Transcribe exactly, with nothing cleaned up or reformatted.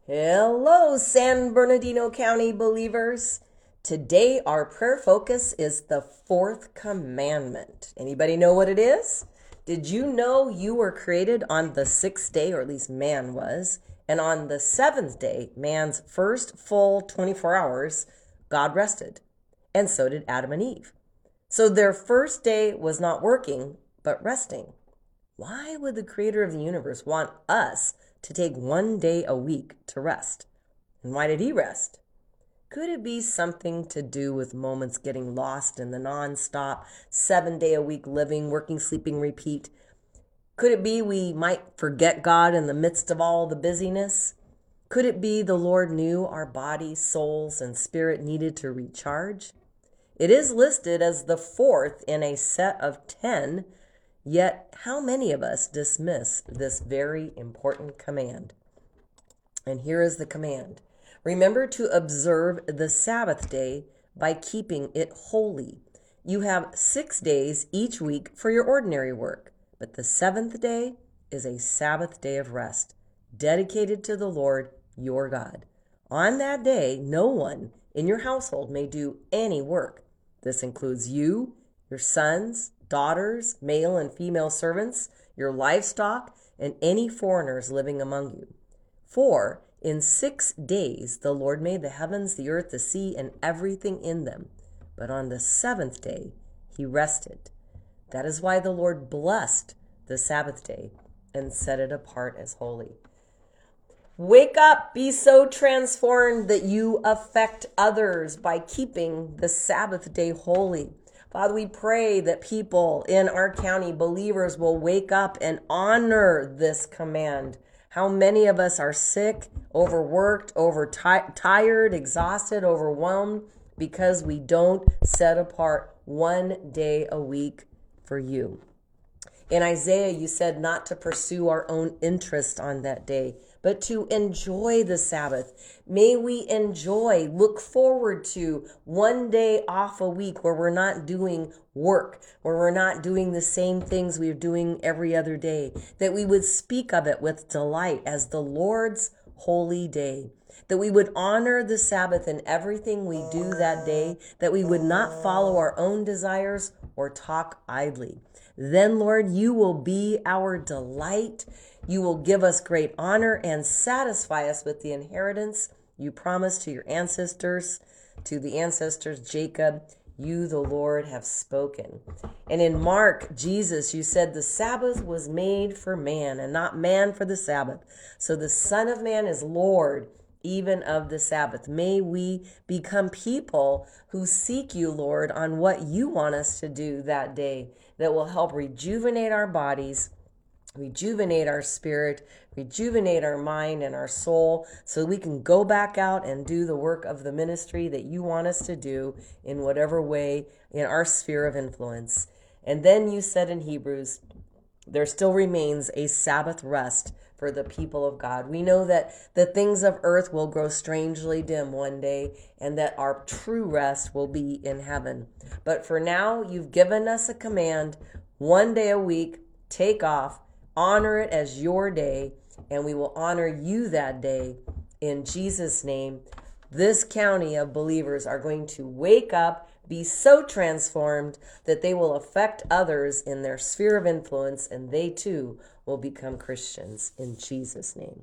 Hello, San Bernardino County believers. Today our prayer focus is the fourth commandment. Anybody know what it is? Did you know you were created on the sixth day, or at least man was, and on the seventh day, man's first full twenty-four hours, God rested, and so did Adam and Eve. So their first day was not working, but resting. Why would the creator of the universe want us to take one day a week to rest? And why did he rest? Could it be something to do with moments getting lost in the non-stop, seven-day-a-week living, working, sleeping, repeat? Could it be we might forget God in the midst of all the busyness? Could it be the Lord knew our bodies, souls, and spirit needed to recharge? It is listed as the fourth in a set of ten. Yet, how many of us dismiss this very important command? And here is the command. Remember to observe the Sabbath day by keeping it holy. You have six days each week for your ordinary work, but the seventh day is a Sabbath day of rest, dedicated to the Lord your God. On that day, no one in your household may do any work. This includes you, your sons, daughters, male and female servants, your livestock, and any foreigners living among you. For in six days the Lord made the heavens, the earth, the sea, and everything in them. But on the seventh day he rested. That is why the Lord blessed the Sabbath day and set it apart as holy. Wake up, be so transformed that you affect others by keeping the Sabbath day holy. Father, we pray that people in our county, believers, will wake up and honor this command. How many of us are sick, overworked, overtired, exhausted, overwhelmed because we don't set apart one day a week for you. In Isaiah, you said not to pursue our own interest on that day, but to enjoy the Sabbath. May we enjoy, look forward to one day off a week where we're not doing work, where we're not doing the same things we're doing every other day, that we would speak of it with delight as the Lord's holy day, that we would honor the Sabbath in everything we do that day, that we would not follow our own desires or talk idly. Then, Lord, you will be our delight. You will give us great honor and satisfy us with the inheritance you promised to your ancestors, to the ancestors Jacob. You, the Lord, have spoken. And in Mark, Jesus, you said the Sabbath was made for man and not man for the Sabbath. So the Son of Man is Lord even of the Sabbath. May we become people who seek you, Lord, on what you want us to do that day that will help rejuvenate our bodies, rejuvenate our spirit, rejuvenate our mind and our soul, so we can go back out and do the work of the ministry that you want us to do in whatever way in our sphere of influence. And then you said in Hebrews, there still remains a Sabbath rest for the people of God. We know that the things of earth will grow strangely dim one day, and that our true rest will be in heaven. But for now, you've given us a command, one day a week, take off, honor it as your day, and we will honor you that day. In Jesus' name, this county of believers are going to wake up, be so transformed that they will affect others in their sphere of influence, and they too will become Christians in Jesus' name.